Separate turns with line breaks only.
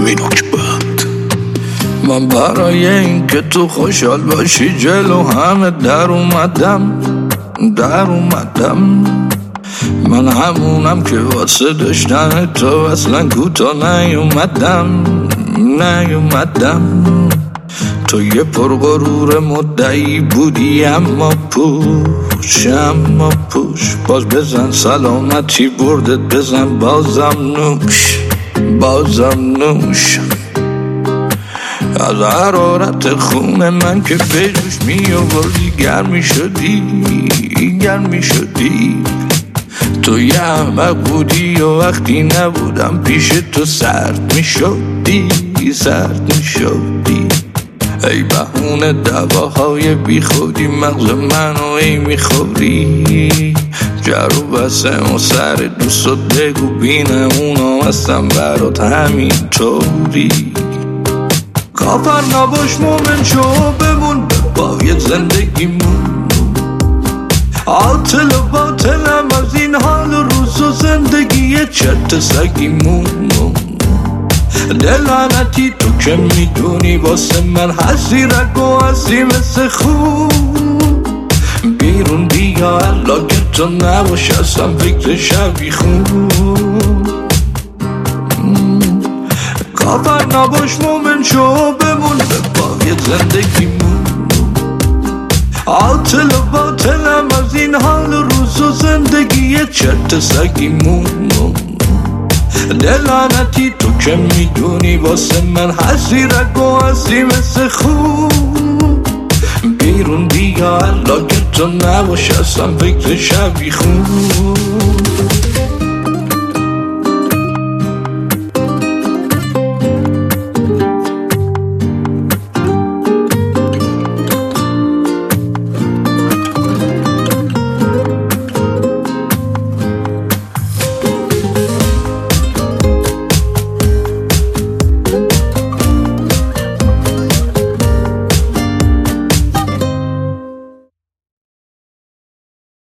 مینوک بند.
من برای این که تو خوشحال باشی جلو همه در اومدم. من همونم که واسه داشتن تو اصلا کوتا نیومدم. تو یه پرغرور مدعی بودی اما پوش باز بزن سلامتی بردت بزن بازم نوش از حرارت خون من که به جوش می آوردی گرمی شدی تو یه احمق بودی و وقتی نبودم پیش تو سرد می شدی ای بهونه دواهای بی خودی مغز منو ای میخوری جرو بسه و سر دوستت بگو بینه اونا هستم برات همینطوری کافر نباش مومن شو بمون به پای زندگیمون عاطل و باطلم از این حال و روز و زندگی چرت سگیمون دلانتی تو که میدونی واسه من هستی رگ و هستی مثل خون بیرون بیا الان که تو نباش اصلا فکر شبی خون کافر نباش مومن شو بمون به پای زندگیمون عاطل و باطلم از این حال و روز و زندگی چرت سگیمون دلانتی تو که میدونی واسه من هستی رگ و هستی مثل خون بیرون بیا الان که تو نباش اصلا فکر شبی خون